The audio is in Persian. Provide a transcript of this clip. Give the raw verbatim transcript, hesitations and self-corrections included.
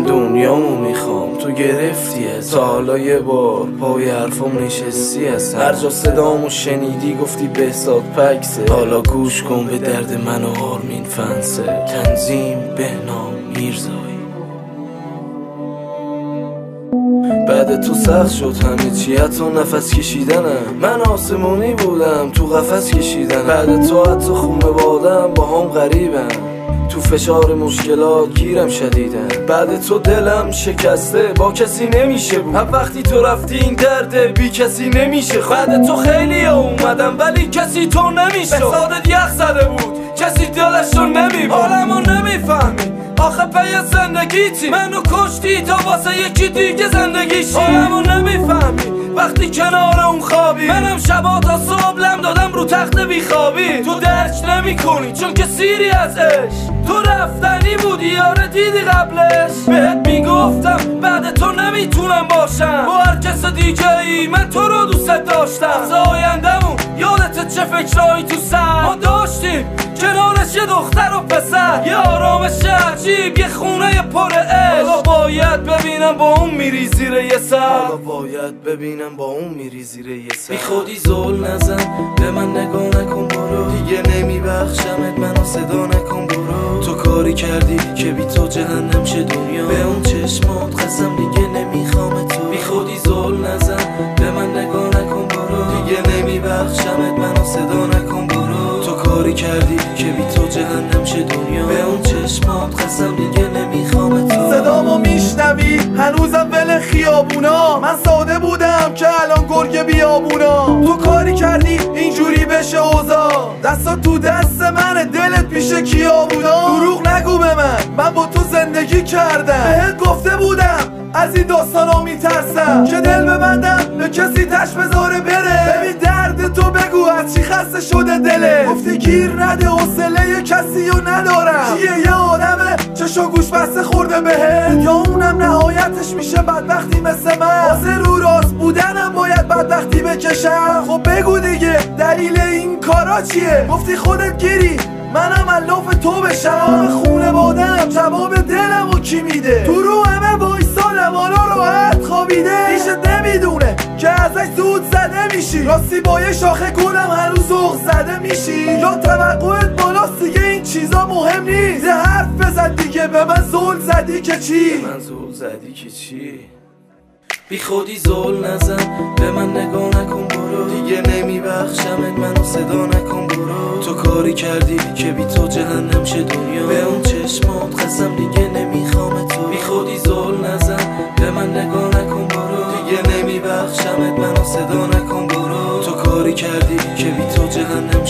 دنیامو میخوام، تو گرفتی از تا حالا یه بار پای حرفم نشستی هستم. هر جا صدامو شنیدی گفتی بهزاد پکسه. حالا گوش کن به درد من و آرمین فنسه. تنظیم بهنام میرزایی. بعد تو سخت شد همه چی، حتی نفس کشیدنم. من آسمونی بودم تو قفس کشیدنم. بعد تو حتی خونوادم با هم غریبم، تو فشار مشکلات گیرم شدیدن. بعد تو دلم شکسته با کسی نمیشه بود. هم وقتی تو رفتی این درد بی کسی نمیشه. بعد تو خیلی ها اومدم ولی کسی تو نمیشه. بهزادت یخ زده بود کسی دلش رو نمیبود. حالمو نمیفهمی آخه پی زندگیتی، منو کشتی تا واسه یکی دیگه زندگیشی. حالمو نمیفهمی وقتی کنار اون خوابی. منم شبا تا صبح لم دادم رو تخت بیخوابی. تو درک نمی کنی چون که سیری از عشق. تو رفتنی بودی یاره دیدی قبلش. بهت میگفتم بعد تو نمیتونم باشم. با هر کس دیگه ای من تو رو دوست داشتم. از آیندمون یادت چه فکرایی تو سر ما داشتیم، کنارش یه دختر و پسر، یه آرامش عجیب، یه خونه پر عشق. حالا باید ببینم با اون میری زیر یه سر. حالا باید ببینم با اون میری زیر یه سر. بی خودی زول نزن به من نگاه نکن برو. دیگه نمیبخشمت منو صدا نکن برو. تو کاری کردی که بی تو جهنم شه دنیا. به اون چشمات قسم دیگه نمیخوام تو. بی خودی زول نزن به من نگاه نکن برو. دیگه نمیبخشمت منو صدا نکن برو. تو کاری کردی که بی تو جهنم شه دنیا. به اون چشمات قسم دیگه نمیخوام تو. صدامو میشنوی هنوزم ول خیابونا. من ساده بودم که الان گرگ بیابونا. تو کاری کردی اینجوری بشه اوضاع. دستا تو دست منه دلت پیش کیا بودا. دروغ نگو به من من با تو زندگی کردم. بهت گفته بودم از این داستانا میترسم که دل ببندم به کسی تش بذاره بره. ببین درد تو بگو از چی خسته شده دله. گفتی گیر نده حوصله کسی رو ندارم. کیه یه آدمه چشو گوش بسته خورده بهت، یا اونم نهایتش میشه بدبختی مثل من. واسه رو راست بودنم باید بدبختی بکشم. خب بگو دیگه دلیل این کارا چیه؟ گفتی خودت گیری منم الاف تو بشم. خونه بادم جواب دلم و کی میده؟ تو رو همه وایسادم حالا راحت خوابیده. پیشت نمیدونه که ازش زود زده میشی. راستی با یه شاخه گلم هنوز ذوق زده میشی. یا توقعت بالاست دیگه این چیزا مهم نیست. یه حرف بزن دیگه به من زول زدی که چی؟ به من زول زدی که چی؟ بی خودی زول نزن به من نگاه نکن برو. دیگه نمیبخشمت منو صدا نکن برو. تو کاری کردی که بی تو جهنم شه دنیا. به اون چشمات قسم دیگه نمیخوام تو. بی خودی زول نزن به من نگاه نکن برو. دیگه نمیبخشمت منو صدا نکن برو. تو کاری کردی که بی تو جهنم